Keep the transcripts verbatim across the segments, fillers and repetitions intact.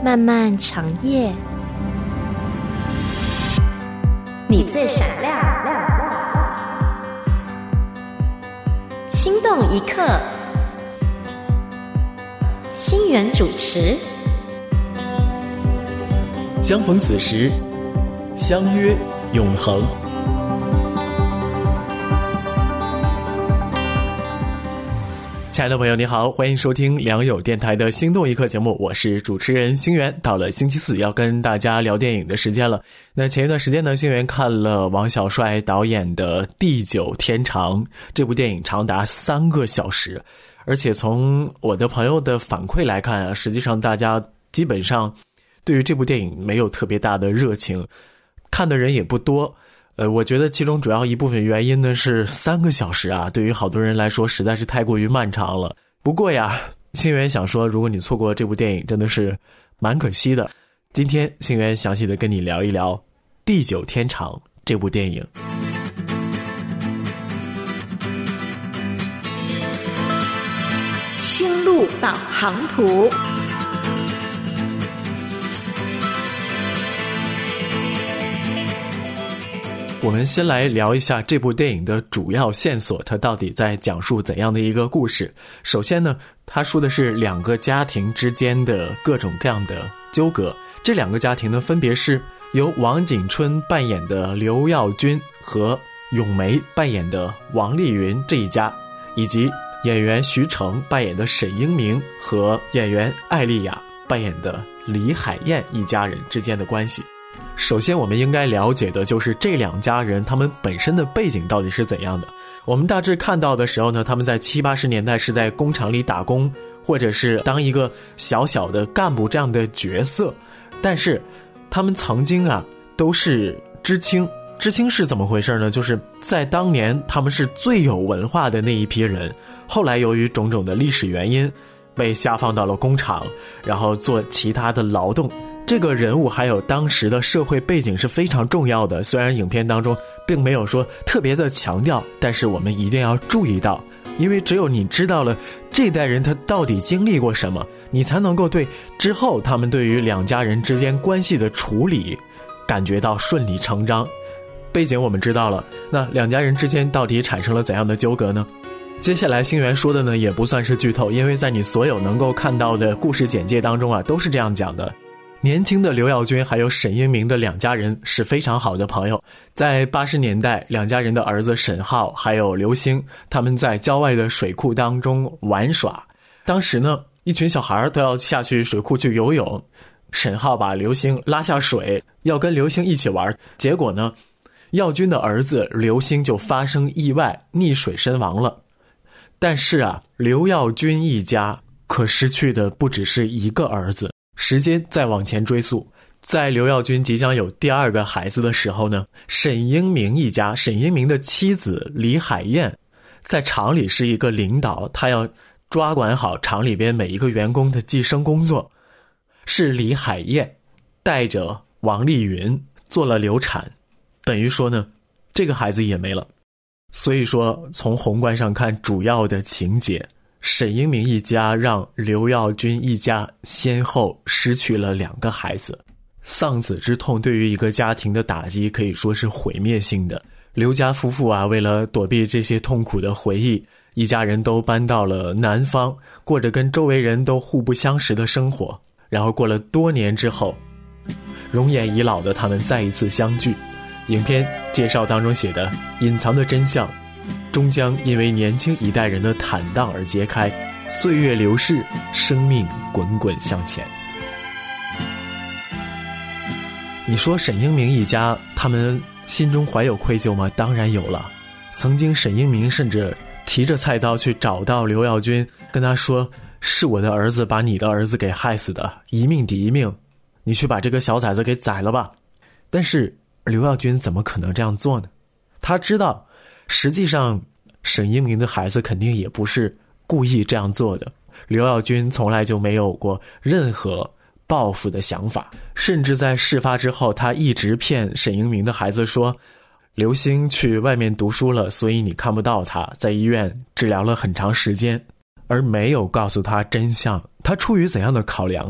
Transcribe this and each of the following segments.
漫漫长夜，你最闪亮，心动一刻，星源主持。 相逢此时，相约永恒。亲爱的朋友你好，欢迎收听良友电台的心动一刻节目，我是主持人星源。到了星期四要跟大家聊电影的时间了。那前一段时间呢，星源看了王小帅导演的《地久天长》，这部电影长达三个小时，而且从我的朋友的反馈来看啊，实际上大家基本上对于这部电影没有特别大的热情，看的人也不多。呃，我觉得其中主要一部分原因呢是三个小时啊，对于好多人来说实在是太过于漫长了。不过呀，星源想说，如果你错过这部电影，真的是蛮可惜的。今天星源详细的跟你聊一聊《地久天长》这部电影。 星路导航图。 我们先来聊一下这部电影的主要线索，它到底在讲述怎样的一个故事。首先呢，它说的是两个家庭之间的各种各样的纠葛。这两个家庭呢，分别是由王景春扮演的刘耀军和咏梅扮演的王丽云这一家，以及演员徐成扮演的沈英明和演员艾丽雅扮演的李海燕一家人之间的关系。首先我们应该了解的就是这两家人他们本身的背景到底是怎样的。我们大致看到的时候呢，他们在七八十年代是在工厂里打工，或者是当一个小小的干部这样的角色，但是他们曾经啊都是知青。知青是怎么回事呢？就是在当年他们是最有文化的那一批人，后来由于种种的历史原因被下放到了工厂，然后做其他的劳动。这个人物还有当时的社会背景是非常重要的，虽然影片当中并没有说特别的强调，但是我们一定要注意到，因为只有你知道了这代人他到底经历过什么，你才能够对之后他们对于两家人之间关系的处理感觉到顺理成章。背景我们知道了，那两家人之间到底产生了怎样的纠葛呢？接下来星源说的呢也不算是剧透，因为在你所有能够看到的故事简介当中啊，都是这样讲的。年轻的刘耀军还有沈英明的两家人是非常好的朋友，在八十年代，两家人的儿子沈浩还有刘星，他们在郊外的水库当中玩耍。当时呢，一群小孩都要下去水库去游泳，沈浩把刘星拉下水，要跟刘星一起玩，结果呢，耀军的儿子刘星就发生意外，溺水身亡了。但是啊，刘耀军一家可失去的不只是一个儿子。时间再往前追溯，在刘耀军即将有第二个孩子的时候呢，沈英明一家，沈英明的妻子李海燕在厂里是一个领导，她要抓管好厂里边每一个员工的计生工作。是李海燕带着王丽云做了流产，等于说呢，这个孩子也没了。所以说从宏观上看，主要的情节，沈英明一家让刘耀军一家先后失去了两个孩子，丧子之痛对于一个家庭的打击可以说是毁灭性的。刘家夫妇啊，为了躲避这些痛苦的回忆，一家人都搬到了南方，过着跟周围人都互不相识的生活。然后过了多年之后，容颜已老的他们再一次相聚。影片介绍当中写的隐藏的真相终将因为年轻一代人的坦荡而揭开，岁月流逝，生命滚滚向前。你说沈英明一家他们心中怀有愧疚吗？当然有了。曾经沈英明甚至提着菜刀去找到刘耀军，跟他说，是我的儿子把你的儿子给害死的，一命抵一命，你去把这个小崽子给宰了吧。但是刘耀军怎么可能这样做呢？他知道实际上沈英明的孩子肯定也不是故意这样做的，刘耀军从来就没有过任何报复的想法，甚至在事发之后，他一直骗沈英明的孩子说，刘星去外面读书了，所以你看不到他，在医院治疗了很长时间，而没有告诉他真相。他出于怎样的考量呢？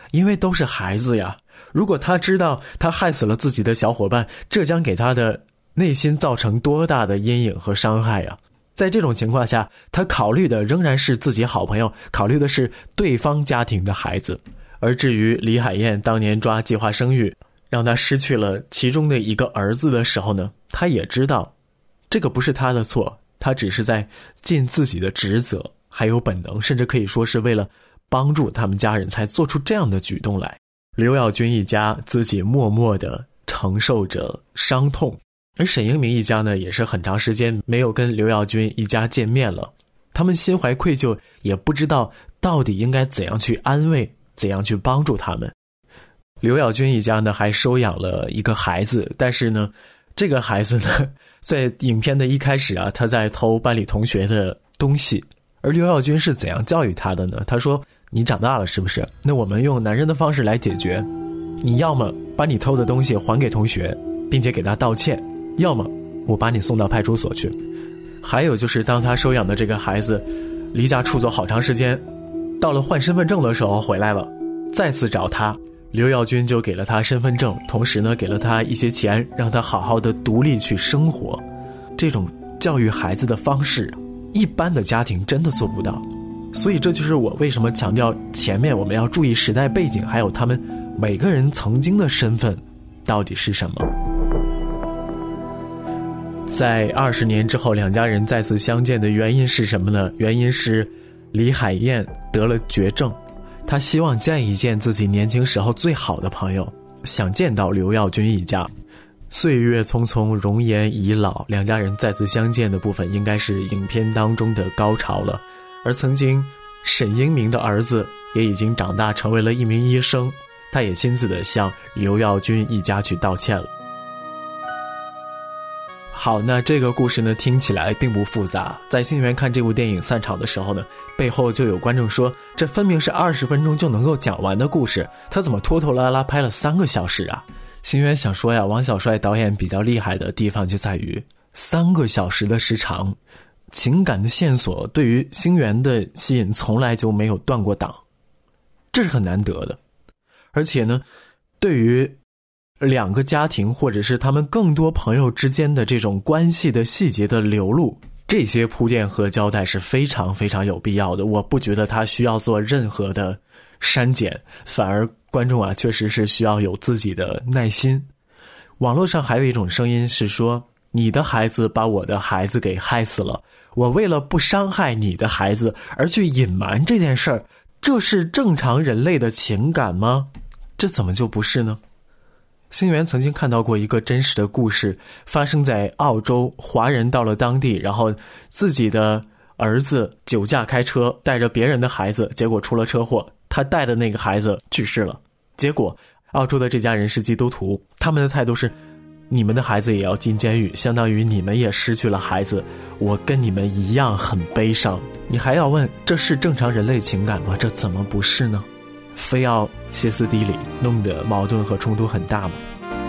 因为都是孩子呀。如果他知道他害死了自己的小伙伴，这将给他的内心造成多大的阴影和伤害呀。在这种情况下，他考虑的仍然是自己好朋友，考虑的是对方家庭的孩子。而至于李海燕当年抓计划生育，让他失去了其中的一个儿子的时候呢，他也知道这个不是他的错，他只是在尽自己的职责还有本能，甚至可以说是为了帮助他们家人才做出这样的举动来。刘耀军一家自己默默地承受着伤痛，而沈英明一家呢，也是很长时间没有跟刘耀军一家见面了，他们心怀愧疚，也不知道到底应该怎样去安慰，怎样去帮助他们。刘耀军一家呢，还收养了一个孩子，但是呢，这个孩子呢，在影片的一开始啊，他在偷班里同学的东西，而刘耀军是怎样教育他的呢？他说，你长大了是不是？那我们用男人的方式来解决，你要么把你偷的东西还给同学，并且给他道歉，要么我把你送到派出所去。还有就是当他收养的这个孩子离家出走好长时间，到了换身份证的时候回来了，再次找他，刘耀军就给了他身份证，同时呢给了他一些钱，让他好好的独立去生活。这种教育孩子的方式，一般的家庭真的做不到。所以这就是我为什么强调前面我们要注意时代背景，还有他们每个人曾经的身份到底是什么。在二十年之后，两家人再次相见的原因是什么呢？原因是李海燕得了绝症，她希望见一见自己年轻时候最好的朋友，想见到刘耀军一家。岁月匆匆，容颜已老，两家人再次相见的部分应该是影片当中的高潮了。而曾经沈英明的儿子也已经长大成为了一名医生，他也亲自的向刘耀军一家去道歉了。好，那这个故事呢，听起来并不复杂。在星源看这部电影散场的时候呢，背后就有观众说，这分明是二十分钟就能够讲完的故事，他怎么拖拖拉拉拍了三个小时啊？星源想说呀，王小帅导演比较厉害的地方就在于三个小时的时长，情感的线索对于星源的吸引从来就没有断过档，这是很难得的。而且呢，对于两个家庭或者是他们更多朋友之间的这种关系的细节的流露，这些铺垫和交代是非常非常有必要的。我不觉得他需要做任何的删减，反而观众啊确实是需要有自己的耐心。网络上还有一种声音是说，你的孩子把我的孩子给害死了，我为了不伤害你的孩子而去隐瞒这件事儿，这是正常人类的情感吗？这怎么就不是呢？星源曾经看到过一个真实的故事，发生在澳洲，华人到了当地，然后自己的儿子酒驾开车带着别人的孩子，结果出了车祸，他带的那个孩子去世了。结果澳洲的这家人是基督徒，他们的态度是，你们的孩子也要进监狱，相当于你们也失去了孩子，我跟你们一样很悲伤。你还要问这是正常人类情感吗？这怎么不是呢？非要歇斯底里，弄得矛盾和冲突很大吗？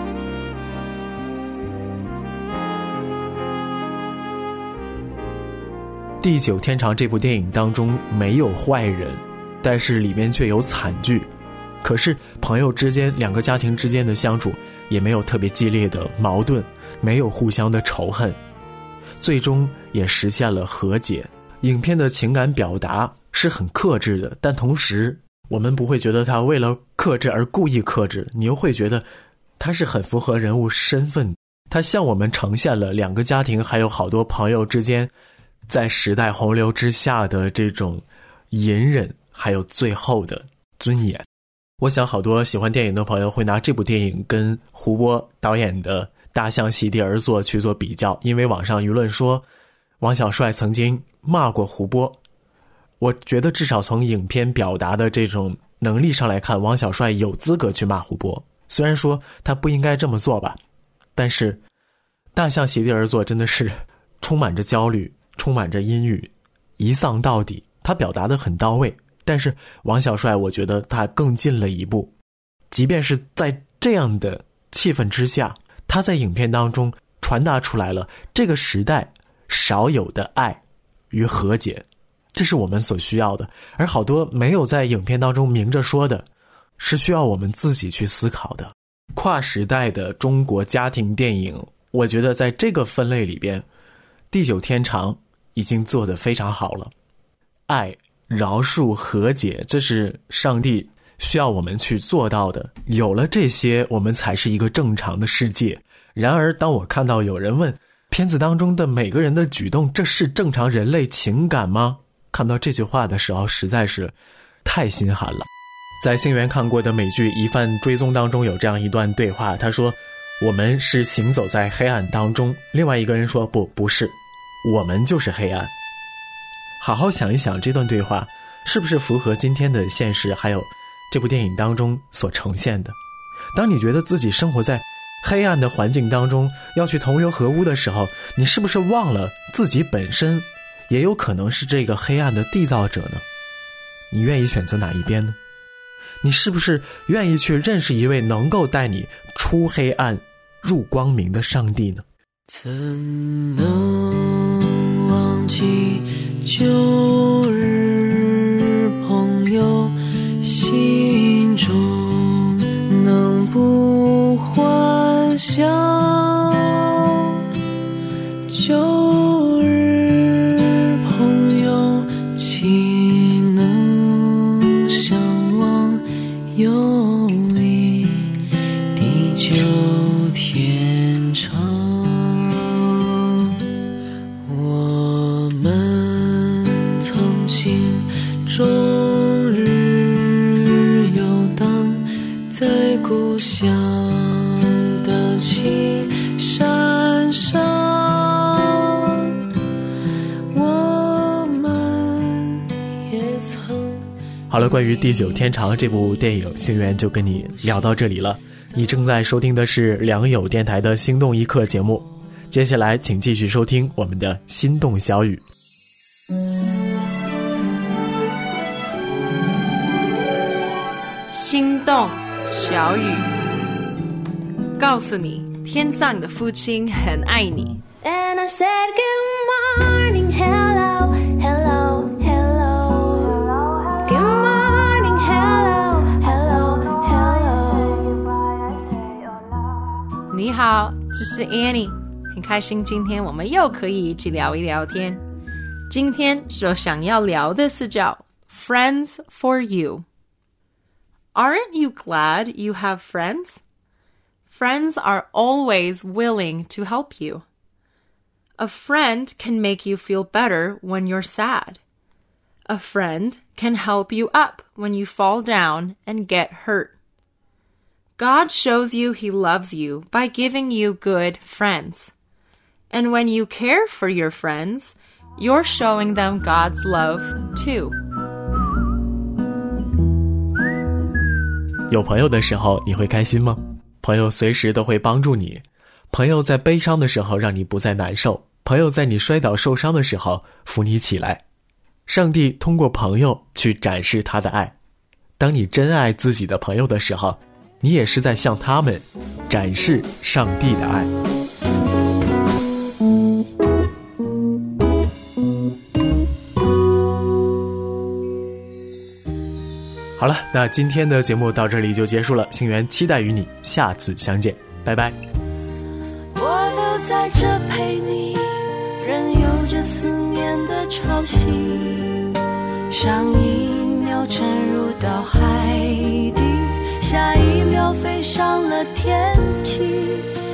地久天长这部电影当中没有坏人，但是里面却有惨剧。可是朋友之间，两个家庭之间的相处也没有特别激烈的矛盾，没有互相的仇恨，最终也实现了和解。影片的情感表达是很克制的，但同时我们不会觉得他为了克制而故意克制，你又会觉得他是很符合人物身份，他向我们呈现了两个家庭还有好多朋友之间在时代洪流之下的这种隐忍，还有最后的尊严。我想好多喜欢电影的朋友会拿这部电影跟胡波导演的《大象席地而坐》去做比较，因为网上舆论说王小帅曾经骂过胡波。我觉得至少从影片表达的这种能力上来看，王小帅有资格去骂胡波，虽然说他不应该这么做吧，但是大象席地而坐真的是充满着焦虑，充满着阴郁，一丧到底，他表达得很到位。但是王小帅我觉得他更进了一步，即便是在这样的气氛之下，他在影片当中传达出来了这个时代少有的爱与和解，这是我们所需要的。而好多没有在影片当中明着说的， 是需要我们自己去思考的。跨时代的中国家庭电影，我觉得在这个分类里边，地久天长已经做得非常好了。爱、饶恕、和解，这是上帝需要我们去做到的。有了这些，我们才是一个正常的世界。然而当我看到有人问片子当中的每个人的举动，这是正常人类情感吗？看到这句话的时候，实在是太心寒了。在星源看过的美剧《疑犯追踪》当中有这样一段对话，他说我们是行走在黑暗当中，另外一个人说不不是，我们就是黑暗。好好想一想这段对话是不是符合今天的现实，还有这部电影当中所呈现的。当你觉得自己生活在黑暗的环境当中，要去同流合污的时候，你是不是忘了自己本身也有可能是这个黑暗的缔造者呢？你愿意选择哪一边呢？你是不是愿意去认识一位能够带你出黑暗入光明的上帝呢？ 怎能忘记旧日朋友，心中能不幻想旧日朋友，岂能相忘友谊地久天长。我们曾经终日游荡在故乡的青山上，我们也曾。 好了，关于《地久天长》这部电影，星源就跟你聊到这里了。你正在收听的是良友电台的心动一刻节目，接下来请继续收听我们的心动小语。 心动小语，告诉你天上的父亲很爱你。 And I said good morning, hello, hello, hello. Good morning, hello, hello, hello. 你好，这是 Annie， 很开心今天我们又可以一起聊一聊天。今天所想要聊的是叫 Friends for You。Aren't you glad you have friends? Friends are always willing to help you. A friend can make you feel better when you're sad. A friend can help you up when you fall down and get hurt. God shows you He loves you by giving you good friends. And when you care for your friends, you're showing them God's love too. 有朋友的时候你会开心吗？朋友随时都会帮助你，朋友在悲伤的时候让你不再难受，朋友在你摔倒受伤的时候扶你起来。上帝通过朋友去展示他的爱，当你真爱自己的朋友的时候，你也是在向他们展示上帝的爱。好了，那今天的节目到这里就结束了，星源期待与你下次相见，拜拜。 我留在这陪你，任由这思念的潮汐，上一秒沉入到海底，下一秒飞上了天际。